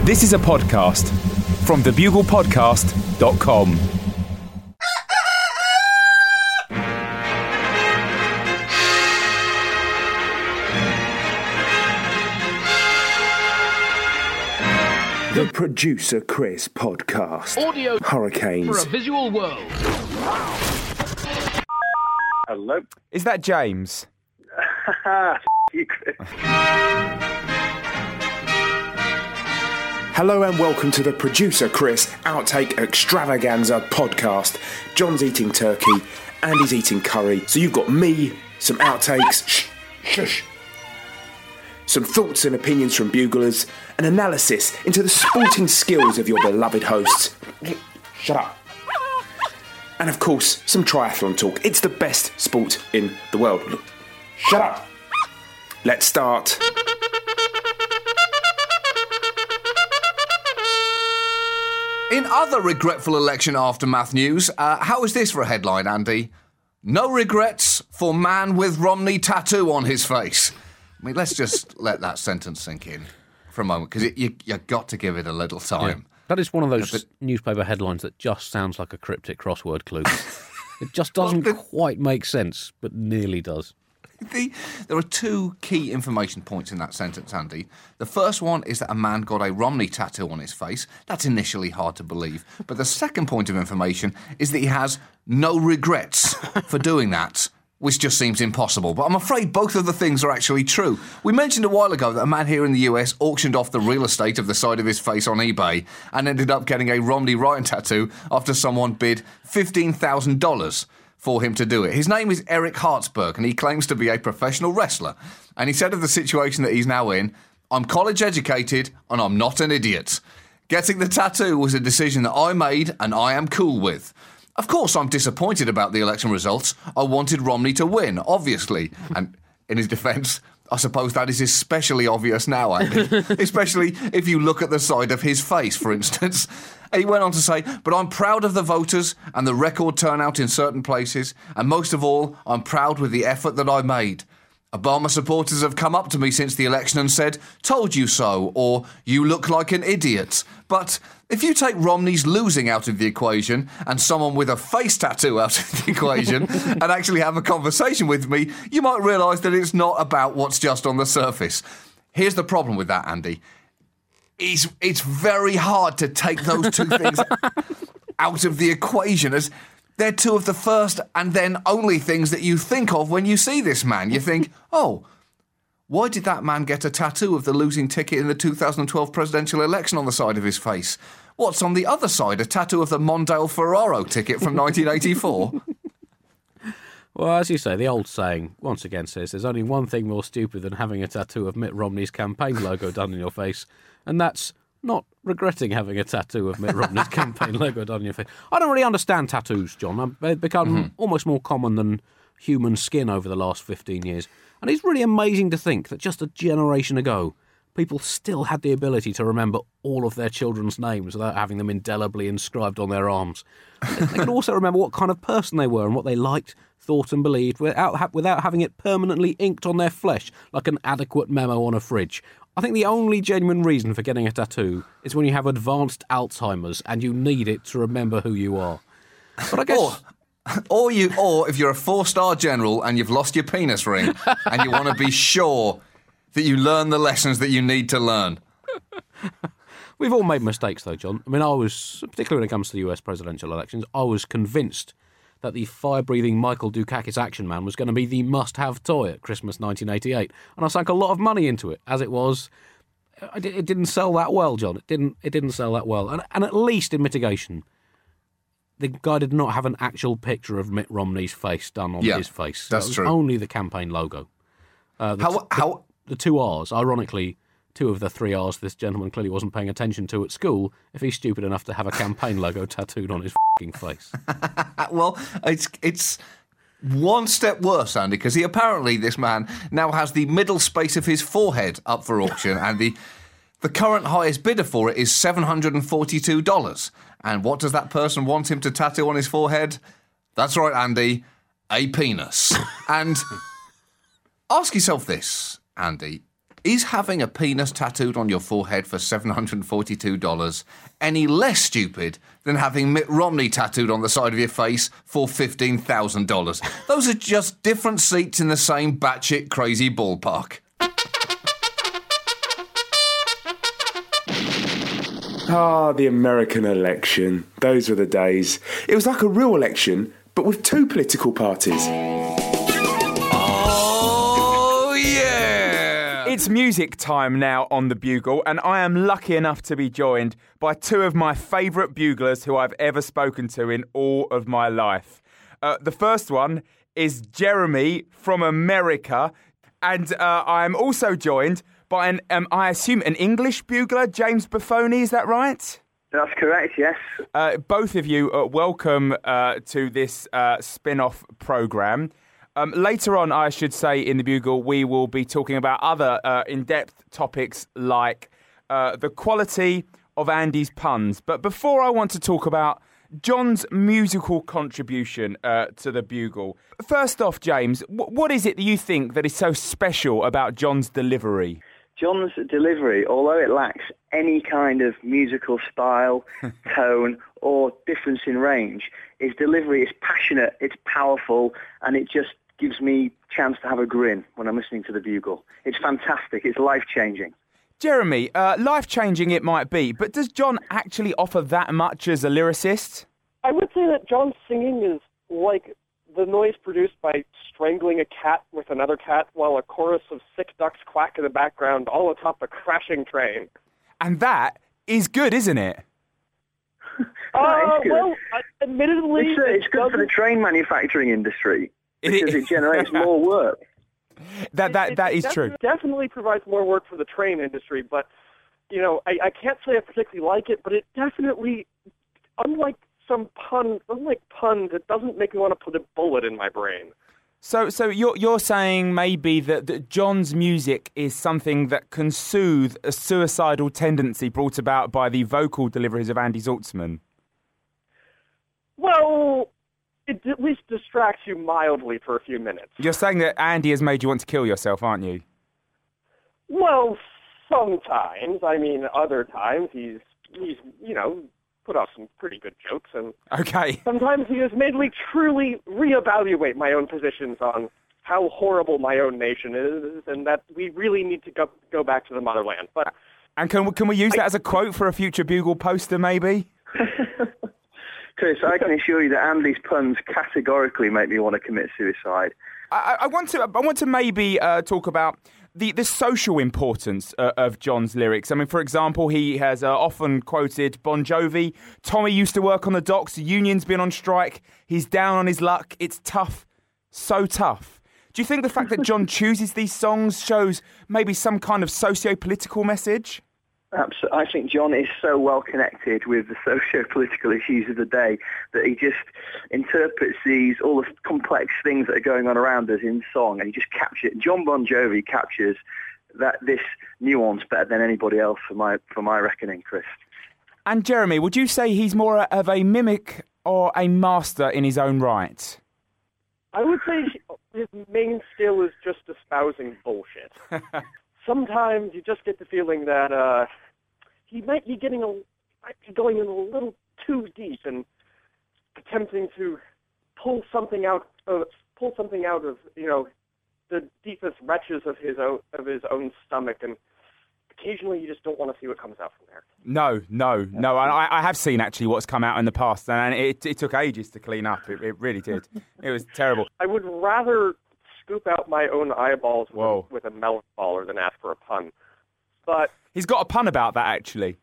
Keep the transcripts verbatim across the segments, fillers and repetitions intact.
This is a podcast from the bugle podcast dot com. The Producer Chris podcast. Audio Hurricanes. for a visual world. Hello. Is that James? you, Chris. Hello and welcome to the Producer Chris Outtake Extravaganza podcast. John's eating turkey, Andy's eating curry. So you've got me, some outtakes, shh, shush, some thoughts and opinions from buglers, an analysis into the sporting skills of your beloved hosts. Shut up. And of course, some triathlon talk. It's the best sport in the world. Look, shut up. Let's start. In other regretful election aftermath news, uh, how is this for a headline, Andy? No regrets for man with Romney tattoo on his face. I mean, let's just let that sentence sink in for a moment, because you you got to give it a little time. Yeah. That is one of those Yeah, but- newspaper headlines that just sounds like a cryptic crossword clue. It just doesn't quite make sense, but nearly does. The, there are two key information points in that sentence, Andy. The first one is that a man got a Romney tattoo on his face. That's initially hard to believe. But the second point of information is that he has no regrets for doing that, which just seems impossible. But I'm afraid both of the things are actually true. We mentioned a while ago that a man here in the U S auctioned off the real estate of the side of his face on eBay and ended up getting a Romney Ryan tattoo after someone bid fifteen thousand dollars for him to do it. His name is Eric Hartsberg, and he claims to be a professional wrestler. And he said of the situation that he's now in, "I'm college educated and I'm not an idiot. Getting the tattoo was a decision that I made and I am cool with. Of course, I'm disappointed about the election results. I wanted Romney to win, obviously." And in his defence, I suppose that is especially obvious now, Andy. Especially if you look at the side of his face, for instance. And he went on to say, "But I'm proud of the voters and the record turnout in certain places. And most of all, I'm proud with the effort that I made. Obama supporters have come up to me since the election and said, 'Told you so,' or 'You look like an idiot.' But if you take Romney's losing out of the equation and someone with a face tattoo out of the equation and actually have a conversation with me, you might realise that it's not about what's just on the surface." Here's the problem with that, Andy. It's, it's very hard to take those two things out of the equation, as they're two of the first and then only things that you think of when you see this man. You think, oh, why did that man get a tattoo of the losing ticket in the two thousand twelve presidential election on the side of his face? What's on the other side? A tattoo of the Mondale Ferraro ticket from nineteen eighty-four? Well, as you say, the old saying, once again, says there's only one thing more stupid than having a tattoo of Mitt Romney's campaign logo done in your face, and that's not regretting having a tattoo of Mitt Romney's campaign logo done in your face. I don't really understand tattoos, John. They've become mm-hmm. almost more common than human skin over the last fifteen years. And it's really amazing to think that just a generation ago, people still had the ability to remember all of their children's names without having them indelibly inscribed on their arms. They could also remember what kind of person they were and what they liked, thought and believed without, without having it permanently inked on their flesh like an adequate memo on a fridge. I think the only genuine reason for getting a tattoo is when you have advanced Alzheimer's and you need it to remember who you are. But I guess... Or, or, you, or if you're a four-star general and you've lost your penis ring and you want to be sure that you learn the lessons that you need to learn. We've all made mistakes, though, John. I mean, I was, particularly when it comes to the U S presidential elections, I was convinced that the fire-breathing Michael Dukakis Action Man was going to be the must-have toy at Christmas nineteen eighty-eight. And I sank a lot of money into it. As it was, it didn't sell that well, John. It didn't It didn't sell that well. And, and at least in mitigation, the guy did not have an actual picture of Mitt Romney's face done on yeah, his face. That's it was true. Only the campaign logo. Uh, the how... t- how... The two R's, ironically, two of the three R's this gentleman clearly wasn't paying attention to at school if he's stupid enough to have a campaign logo tattooed on his f***ing face. Well, it's it's one step worse, Andy, because he apparently, this man, now has the middle space of his forehead up for auction, and the the current highest bidder for it is seven hundred forty-two dollars. And what does that person want him to tattoo on his forehead? That's right, Andy, a penis. And ask yourself this, Andy. Is having a penis tattooed on your forehead for seven hundred forty-two dollars any less stupid than having Mitt Romney tattooed on the side of your face for fifteen thousand dollars? Those are just different seats in the same batshit crazy ballpark. Ah, the American election. Those were the days. It was like a real election, but with two political parties. Oh, yeah! It's music time now on The Bugle, and I am lucky enough to be joined by two of my favourite buglers who I've ever spoken to in all of my life. Uh, the first one is Jeremy from America, and uh, I'm also joined by, an, um, I assume, an English bugler, James Buffoni, is that right? That's correct, yes. Uh, both of you, uh, welcome uh, to this uh, spin-off programme. Um, later on, I should say, in The Bugle, we will be talking about other uh, in-depth topics like uh, the quality of Andy's puns. But before I want to talk about John's musical contribution uh, to The Bugle, first off, James, w- what is it that you think that is so special about John's delivery? John's delivery, although it lacks any kind of musical style, tone, or difference in range, his delivery is passionate, it's powerful, and it just gives me a chance to have a grin when I'm listening to The Bugle. It's fantastic. It's life-changing. Jeremy, uh, life-changing it might be, but does John actually offer that much as a lyricist? I would say that John's singing is like the noise produced by strangling a cat with another cat while a chorus of sick ducks quack in the background all atop a crashing train. And that is good, isn't it? Uh, good. well, uh, admittedly... It's, uh, it's good for the train manufacturing industry because it generates more work. That that it, that it is true. Definitely provides more work for the train industry, but, you know, I, I can't say I particularly like it, but it definitely, unlike some pun, unlike puns, it doesn't make me want to put a bullet in my brain. So, so you're you're saying maybe that, that John's music is something that can soothe a suicidal tendency brought about by the vocal deliveries of Andy Zaltzman? Well, it at least distracts you mildly for a few minutes. You're saying that Andy has made you want to kill yourself, aren't you? Well, sometimes. I mean, other times he's he's you know put off some pretty good jokes, and Okay. sometimes he has made me truly reevaluate my own positions on how horrible my own nation is, and that we really need to go go back to the motherland. But And can we, can we use that as a quote for a future Bugle poster, maybe? Chris, I can assure you that Andy's puns categorically make me want to commit suicide. I, I want to I want to maybe uh, talk about the, the social importance uh, of John's lyrics. I mean, for example, he has uh, often quoted Bon Jovi. Tommy used to work on the docks. The union's been on strike. He's down on his luck. It's tough, so tough. Do you think the fact that John chooses these songs shows maybe some kind of socio-political message? Absolutely. I think John is so well connected with the socio-political issues of the day that he just interprets these, all the complex things that are going on around us in song, and he just captures it. John Bon Jovi captures that this nuance better than anybody else for my for my reckoning, Chris. And Jeremy, would you say he's more of a mimic or a master in his own right? I would say his main skill is just espousing bullshit. Sometimes you just get the feeling that uh, he might be getting a, might be going in a little too deep and attempting to pull something out of pull something out of you know the deepest reaches of his own of his own stomach, and occasionally you just don't want to see what comes out from there. No, no, no. I, I have seen actually what's come out in the past, and it, it took ages to clean up. It, it really did. It was terrible. I would rather scoop out my own eyeballs Whoa. with, with a melon baller than ask for a pun. But He's got a pun about that, actually.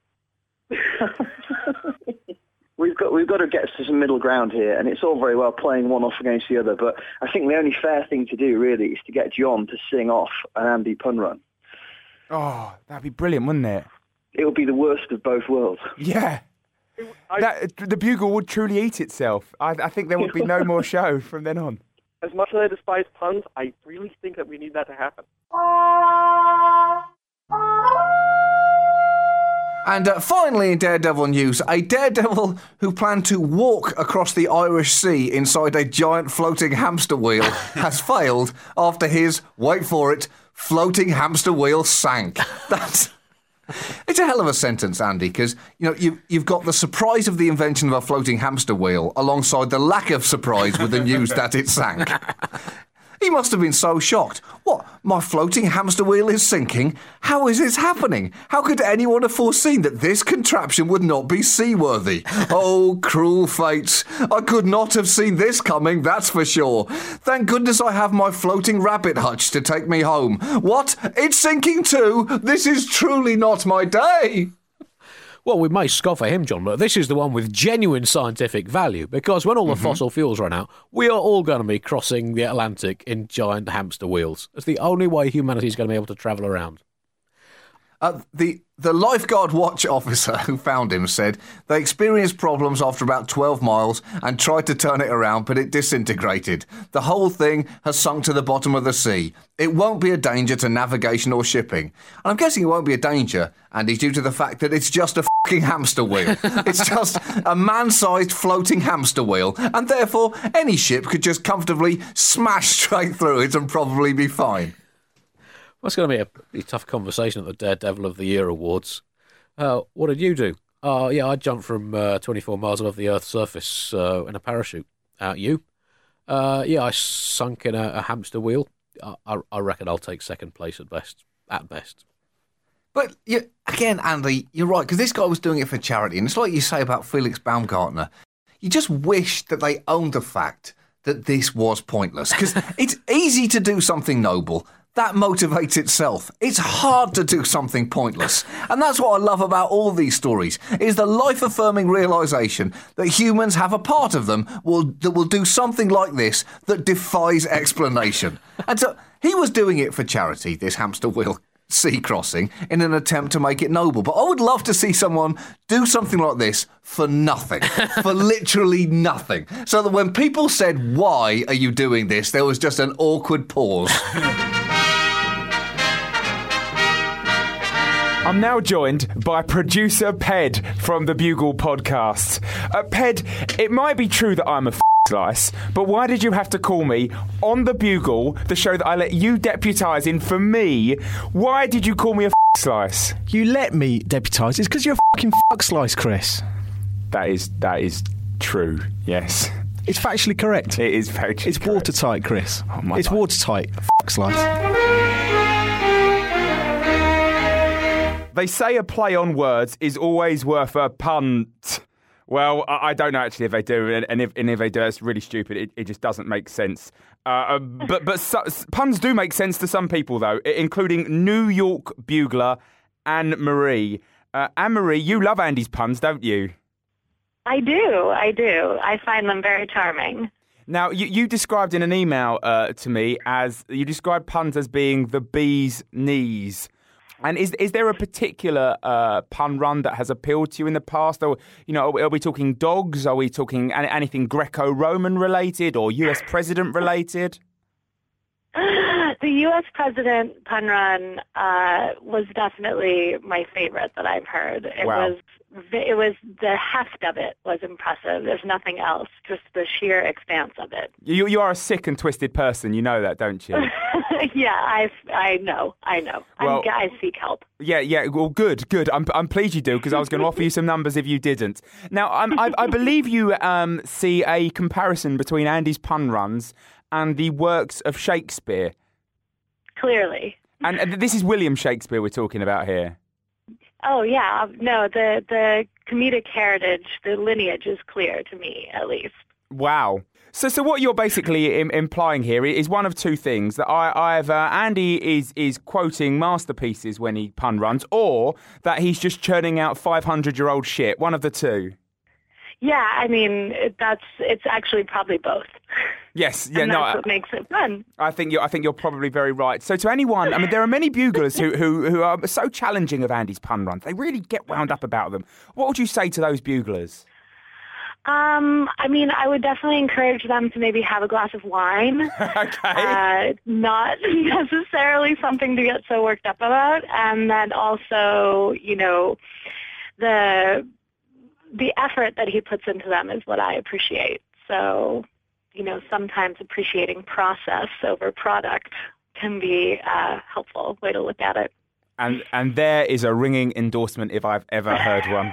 We've got we've got to get to some middle ground here, and it's all very well playing one off against the other, but I think the only fair thing to do really is to get John to sing off an Andy pun run. Oh, that'd be brilliant, wouldn't it? It would be the worst of both worlds. Yeah. I, That, the Bugle would truly eat itself. I, I think there would be no more show from then on. as much as I despise puns, I really think that we need that to happen. And uh, finally, in Daredevil news, a daredevil who planned to walk across the Irish Sea inside a giant floating hamster wheel has failed after his, wait for it, floating hamster wheel sank. That's... It's a hell of a sentence, Andy, because you know you, you've got the surprise of the invention of a floating hamster wheel alongside the lack of surprise with the news that it sank. He must have been so shocked. What? My floating hamster wheel is sinking? How is this happening? How could anyone have foreseen that this contraption would not be seaworthy? Oh, cruel fates. I could not have seen this coming, that's for sure. Thank goodness I have my floating rabbit hutch to take me home. What? It's sinking too? This is truly not my day. Well, we may scoff at him, John, but this is the one with genuine scientific value, because when all the mm-hmm. fossil fuels run out, we are all going to be crossing the Atlantic in giant hamster wheels. It's the only way humanity is going to be able to travel around. Uh, the the lifeguard watch officer who found him said they experienced problems after about twelve miles and tried to turn it around, but it disintegrated. The whole thing has sunk to the bottom of the sea. It won't be a danger to navigation or shipping. And I'm guessing it won't be a danger, Andy, due to the fact that it's just a fucking hamster wheel. It's just a man-sized floating hamster wheel, and therefore any ship could just comfortably smash straight through it and probably be fine. Well, it's going to be a pretty tough conversation at the Daredevil of the Year Awards. Uh, what did you do? Oh, uh, yeah, I jumped from uh, twenty-four miles above the Earth's surface uh, in a parachute. Out you? Uh, yeah, I sunk in a, a hamster wheel. I, I, I reckon I'll take second place at best. At best. But, you, again, Andy, you're right, because this guy was doing it for charity. And it's like you say about Felix Baumgartner. You just wish that they owned the fact that this was pointless. Because it's easy to do something noble. That motivates itself. It's hard to do something pointless. And that's what I love about all these stories, is the life-affirming realisation that humans have a part of them will, that will do something like this that defies explanation. And so he was doing it for charity, this hamster wheel sea crossing, in an attempt to make it noble. But I would love to see someone do something like this for nothing, for literally nothing. So that when people said, "Why are you doing this?" there was just an awkward pause. I'm now joined by producer Ped from the Bugle podcast. Uh, Ped, it might be true that I'm a f*** slice, but why did you have to call me on the Bugle, the show that I let you deputise in for me? Why did you call me a f*** slice? You let me deputise. It's because you're a fucking f*** slice, Chris. That is that is true. Yes, it's factually correct. It is factually. It's correct. watertight, Chris. Oh my it's God. watertight. F*** slice. They say a play on words is always worth a punt. Well, I, I don't know actually if they do, and, and, if, and if they do, it's really stupid. It, it just doesn't make sense. Uh, but but so, puns do make sense to some people, though, including New York bugler Anne Marie. Uh, Anne Marie, you love Andy's puns, don't you? I do, I do. I find them very charming. Now, you, you described in an email uh, to me as, you described puns as being the bee's knees. And is is there a particular uh, pun run that has appealed to you in the past? Or, you know, are we, are we talking dogs? Are we talking any, anything Greco-Roman related or U S president related? The U S president pun run uh, was definitely my favorite that I've heard. It Wow. was it was the heft of it was impressive. There's nothing else, just the sheer expanse of it. You you are a sick and twisted person. You know that, don't you? Yeah, I I know, I know. Well, I'm, I seek help. Yeah, yeah. Well, good, good. I'm I'm pleased you do, because I was going to offer you some numbers if you didn't. Now, I'm, I I believe you um, see a comparison between Andy's pun runs and the works of Shakespeare. Clearly. And, and this is William Shakespeare we're talking about here. Oh, yeah. No, the, the comedic heritage, the lineage is clear to me, at least. Wow. So so what you're basically im- implying here is one of two things. That I, I've uh, Andy is, is quoting masterpieces when he pun runs, or that he's just churning out five hundred year old shit. One of the two. Yeah, I mean, it, that's it's actually probably both. Yes, yeah, and no, that's what I, makes it fun. I think you're. I think you're probably very right. So, to anyone, I mean, there are many buglers who, who who are so challenging of Andy's pun runs. They really get wound up about them. What would you say to those buglers? Um, I mean, I would definitely encourage them to maybe have a glass of wine. Okay. Uh, not necessarily something to get so worked up about, and then also, you know, the the effort that he puts into them is what I appreciate. So, you know, sometimes appreciating process over product can be a helpful way to look at it. And and there is a ringing endorsement if I've ever heard one.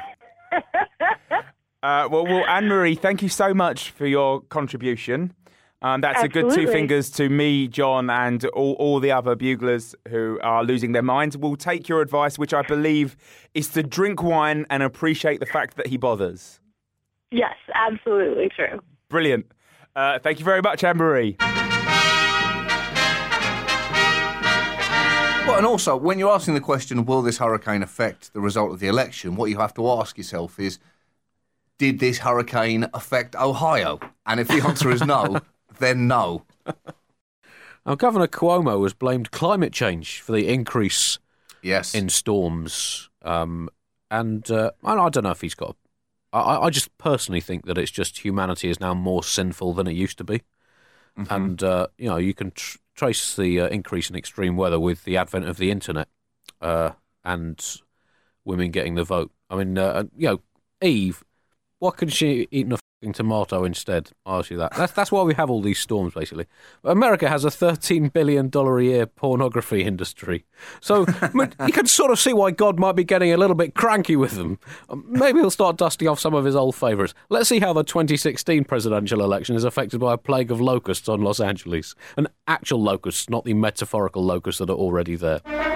uh, well, well, Anne-Marie, thank you so much for your contribution. Um, that's Absolutely. a good two fingers to me, John, and all, all the other buglers who are losing their minds. We'll take your advice, which I believe is to drink wine and appreciate the fact that he bothers. Yes, absolutely true. Brilliant. Uh, thank you very much, Anne-Marie. Well, and also, when you're asking the question, will this hurricane affect the result of the election, what you have to ask yourself is, did this hurricane affect Ohio? And if the answer is no, then no. Now, Governor Cuomo has blamed climate change for the increase yes. in storms. Um, and uh, I I don't know if he's got... I, I just personally think that it's just humanity is now more sinful than it used to be. Mm-hmm. And, uh, you know, you can tr- trace the uh, increase in extreme weather with the advent of the internet uh, and women getting the vote. I mean, uh, you know, Eve, what could she eat in a fucking tomato instead? I'll ask you that. That's, that's why we have all these storms, basically. America has a thirteen billion dollars a year pornography industry. So I mean, you can sort of see why God might be getting a little bit cranky with them. Maybe he'll start dusting off some of his old favourites. Let's see how the twenty sixteen presidential election is affected by a plague of locusts on Los Angeles. And actual locusts, not the metaphorical locusts that are already there.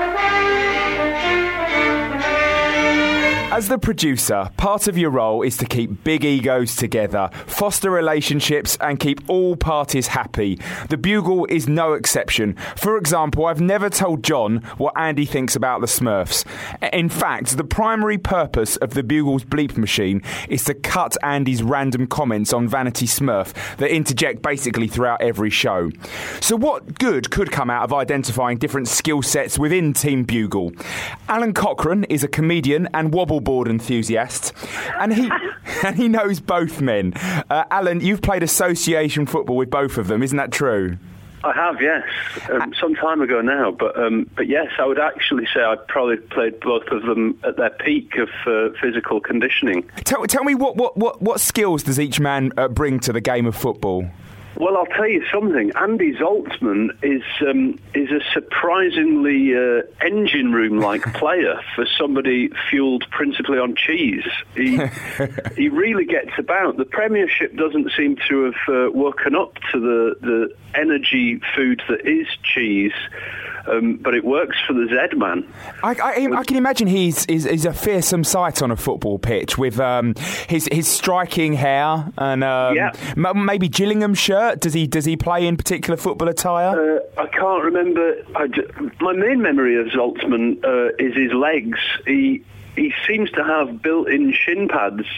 As the producer, part of your role is to keep big egos together, foster relationships and keep all parties happy. The Bugle is no exception. For example, I've never told John what Andy thinks about the Smurfs. In fact, the primary purpose of the Bugle's bleep machine is to cut Andy's random comments on Vanity Smurf that interject basically throughout every show. So what good could come out of identifying different skill sets within Team Bugle? Alan Cochrane is a comedian and wobble board enthusiast, and he and he knows both men. Uh, Alan, you've played association football with both of them, isn't that true? I have, yes. Um, some time ago now, but um, but yes, I would actually say I probably played both of them at their peak of uh, physical conditioning. Tell, tell me, what, what, what, what skills does each man uh, bring to the game of football? Well, I'll tell you something. Andy Zaltzman is um, is a surprisingly uh, engine room-like player for somebody fueled principally on cheese. He he really gets about. The Premiership doesn't seem to have uh, woken up to the, the energy food that is cheese. Um, but it works for the Z-Man. I, I, I can imagine he's is, is a fearsome sight on a football pitch with um, his his striking hair and um, yeah. m- maybe Gillingham shirt. Does he does he play in particular football attire? Uh, I can't remember. I d- my main memory of Zaltzman uh, is his legs. He he seems to have built-in shin pads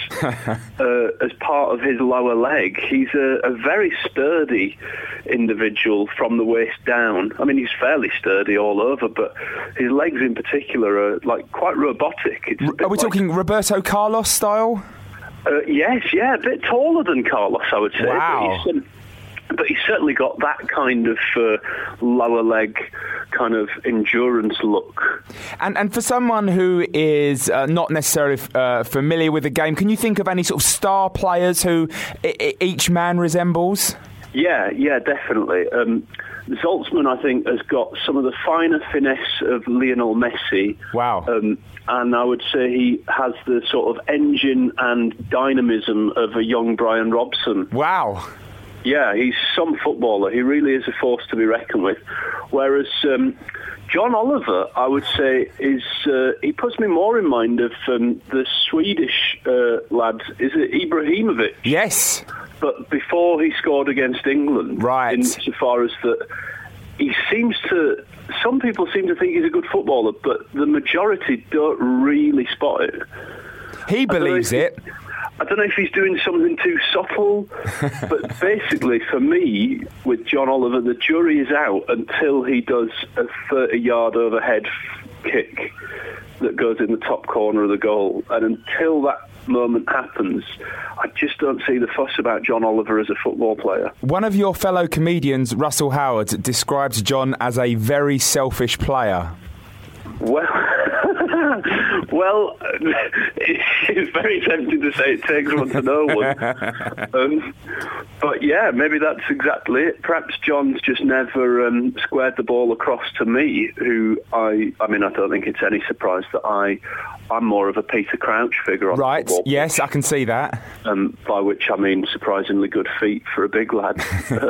uh, as part of his lower leg. He's a, a very sturdy individual from the waist down. I mean, he's fairly sturdy all over, but his legs in particular are like quite robotic. It's are we like, talking Roberto Carlos style? Uh, yes, yeah, a bit taller than Carlos, I would say. Wow. But he's, um, but he's certainly got that kind of uh, lower leg kind of endurance look. And and for someone who is uh, not necessarily uh, familiar with the game, can you think of any sort of star players who I- I- each man resembles? Yeah, yeah, definitely. Um, Zaltzman, I think, has got some of the finer finesse of Lionel Messi. Wow. Um, and I would say he has the sort of engine and dynamism of a young Brian Robson. Wow. Yeah, he's some footballer. He really is a force to be reckoned with. Whereas um, John Oliver, I would say, is uh, he puts me more in mind of um, the Swedish uh, lad. Is it Ibrahimovic? Yes. But before he scored against England, right? Insofar as that, he seems to. Some people seem to think he's a good footballer, but the majority don't really spot it. He believes it. I don't know if he's doing something too subtle, but basically, for me, with John Oliver, the jury is out until he does a thirty-yard overhead kick that goes in the top corner of the goal. And until that moment happens, I just don't see the fuss about John Oliver as a football player. One of your fellow comedians, Russell Howard, describes John as a very selfish player. Well, Well, it's very tempting to say it takes one to know one. Um, but yeah, maybe that's exactly it. Perhaps John's just never um, squared the ball across to me, who I, I mean, I don't think it's any surprise that I, I'm more of a Peter Crouch figure on right, the ball. Yes, I can see that. Um, by which I mean surprisingly good feet for a big lad.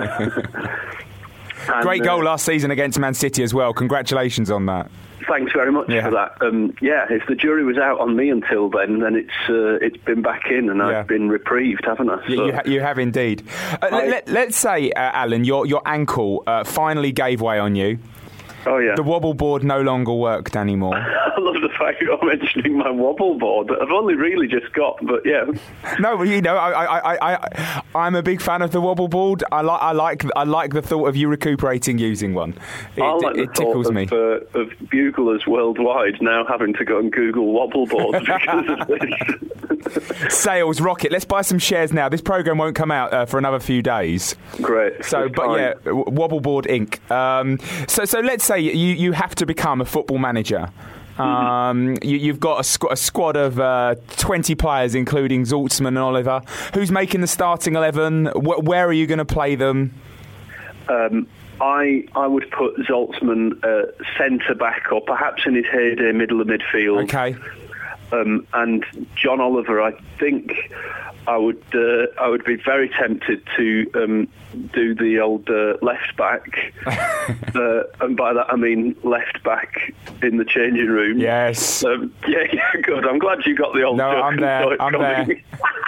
And, Great goal uh, last season against Man City as well. Congratulations on that. Thanks very much Yeah. for that. Um, yeah, if the jury was out on me until then, then it's uh, it's been back in and Yeah. I've been reprieved, haven't I? You, So- you, ha- you have indeed. Uh, I- let, let's say, uh, Alan, your, your ankle uh, finally gave way on you. oh yeah. The wobble board no longer worked anymore. I love the fact you're mentioning my wobble board that I've only really just got, but yeah. No, well, you know, I, I, I, I, I'm a big fan of the wobble board. I like, I like, I like the thought of you recuperating using one. It, I like it the tickles thought me. of, uh, of buglers worldwide now having to go and Google wobble boards because of this. Sales rocket. Let's buy some shares now. This program won't come out uh, for another few days. Great. So, It's but fine. yeah, w- Wobbleboard Incorporated. Um, so, so let's say you, you have to become a football manager. Um, you, you've got a, squ- a squad of uh, twenty players, including Zaltzman and Oliver. Who's making the starting eleven? Wh- where are you going to play them? Um, I I would put Zaltzman uh, centre back or perhaps in his heyday middle of midfield. Okay. Um, and John Oliver, I think I would uh, I would be very tempted to um, do the old uh, left back, uh, and by that I mean left back in the changing room. Yes. Um, yeah, yeah, good. I'm glad you got the old No, joke. I'm and there, saw it I'm coming.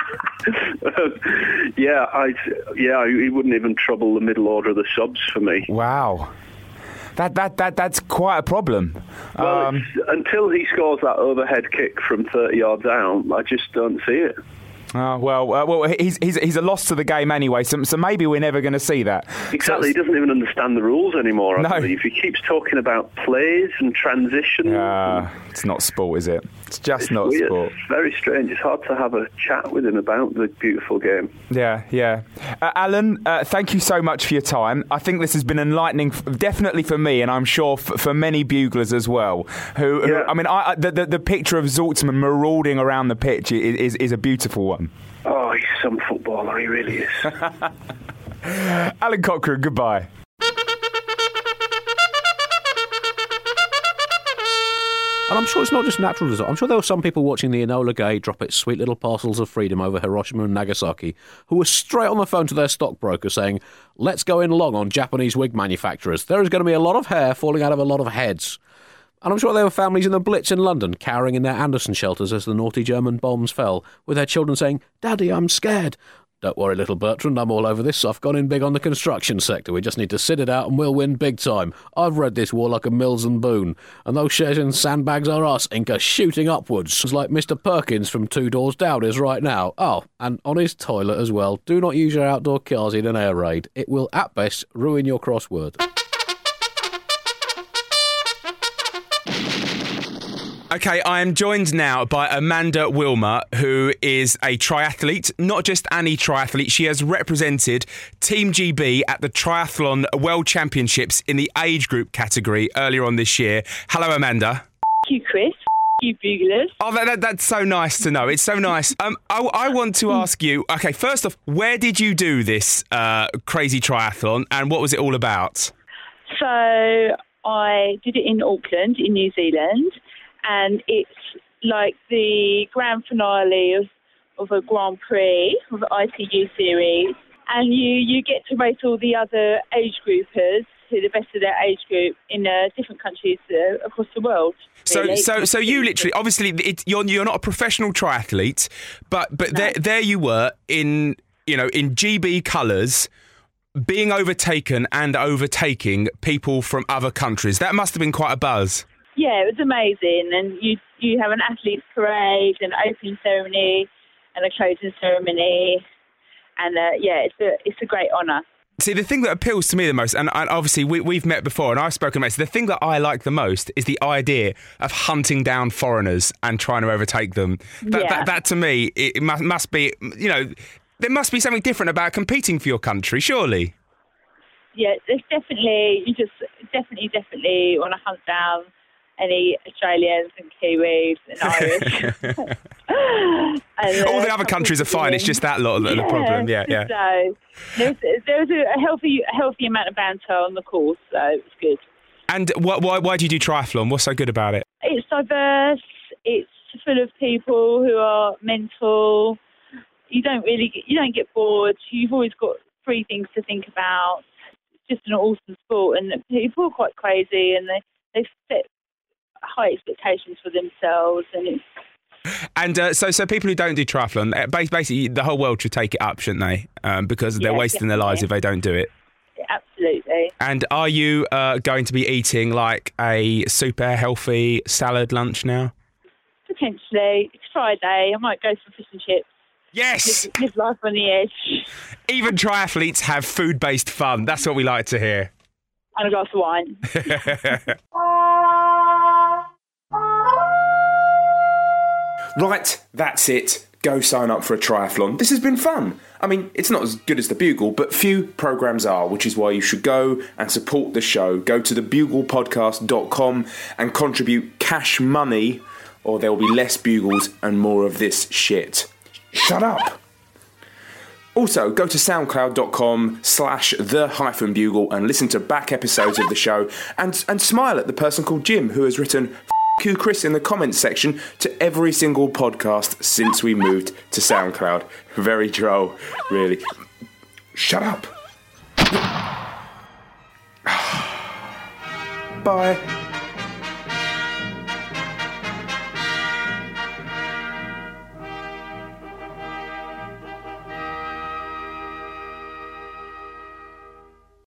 Um, yeah, I yeah, he wouldn't even trouble the middle order of the subs for me. Wow. That that that that's quite a problem. Well, Um, it's, until he scores that overhead kick from thirty yards out, I just don't see it. Oh, well, uh, well, he's he's he's a loss to the game anyway. So, so maybe we're never going to see that. Exactly, he So, doesn't even understand the rules anymore. I No. believe he keeps talking about plays and transitions. uh, it's not sport, is it? It's just It's not weird. sport. It's very strange. It's hard to have a chat with him about the beautiful game. Yeah, yeah. Uh, Alan, uh, thank you so much for your time. I think this has been enlightening, f- definitely for me, and I'm sure f- for many buglers as well. Who, who Yeah. I mean, I, I- the, the the picture of Zaltzman marauding around the pitch is, is is a beautiful one. Oh, he's some footballer. He really is. Alan Cochrane, goodbye. And I'm sure it's not just natural desire. I'm sure there were some people watching the Enola Gay drop its sweet little parcels of freedom over Hiroshima and Nagasaki who were straight on the phone to their stockbroker saying, let's go in long on Japanese wig manufacturers. There is going to be a lot of hair falling out of a lot of heads. And I'm sure there were families in the Blitz in London cowering in their Anderson shelters as the naughty German bombs fell, with their children saying, Daddy, I'm scared. Don't worry, little Bertrand, I'm all over this. I've gone in big on the construction sector. We just need to sit it out and we'll win big time. I've read this war like a Mills and Boone. And those shares in sandbags are us, Inca, shooting upwards. It's like Mister Perkins from Two Doors Down is right now. Oh, and on his toilet as well. Do not use your outdoor cars in an air raid. It will, at best, ruin your crossword. Okay, I am joined now by Amanda Wilmer, who is a triathlete, not just any triathlete. She has represented Team G B at the Triathlon World Championships in the age group category earlier on this year. Hello, Amanda. Thank you, Chris. You buglers. Oh, that, that, that's so nice to know. It's so nice. Um, I, I want to ask you, okay, first off, where did you do this uh, crazy triathlon and what was it all about? So I did it in Auckland, in New Zealand, and it's like the grand finale of, of a Grand Prix of the I T U series. And you, you get to race all the other age groupers, who are the best of their age group, in uh, different countries uh, across the world. Really. So, so, so you literally, obviously, it, you're you're not a professional triathlete, but but No. there there you were in you know in G B colours, being overtaken and overtaking people from other countries. That must have been quite a buzz. Yeah, it was amazing. And you you have an athlete's parade, an opening ceremony, and a closing ceremony. And uh, yeah, it's a it's a great honour. See, the thing that appeals to me the most, and, and obviously we, we've met before and I've spoken about this, the thing that I like the most is the idea of hunting down foreigners and trying to overtake them. That, Yeah. that, that to me, it, it must, must be, you know, there must be something different about competing for your country, surely. Yeah, there's definitely, you just definitely, definitely want to hunt down any Australians and Kiwis and Irish. and, All uh, the other countries are fine. It's just that lot that are the problem. Yeah, yeah. So there was, there was a healthy, a healthy amount of banter on the course, so it was good. And wh- why why do you do triathlon? What's so good about it? It's diverse. It's full of people who are mental. You don't really get, you don't get bored. You've always got three things to think about. It's just an awesome sport, and people are quite crazy, and they they set high expectations for themselves, and it's. And uh, so, so people who don't do triathlon, uh, basically, the whole world should take it up, shouldn't they? Um, because they're Yeah, wasting their lives if they don't do it. Absolutely. And are you uh, going to be eating like a super healthy salad lunch now? Potentially. It's Friday. I might go for fish and chips. Yes! Live, live life on the edge. Even triathletes have food-based fun. That's what we like to hear. And a glass of wine. Right, that's it. Go sign up for a triathlon. This has been fun. I mean, it's not as good as The Bugle, but few programmes are, which is why you should go and support the show. Go to the bugle podcast dot com and contribute cash money, or there will be less bugles and more of this shit. Shut up! Also, go to soundcloud.com slash the hyphen bugle and listen to back episodes of the show and, and smile at the person called Jim who has written F you Chris in the comments section to every single podcast since we moved to SoundCloud. Very droll, really. Shut up. Bye.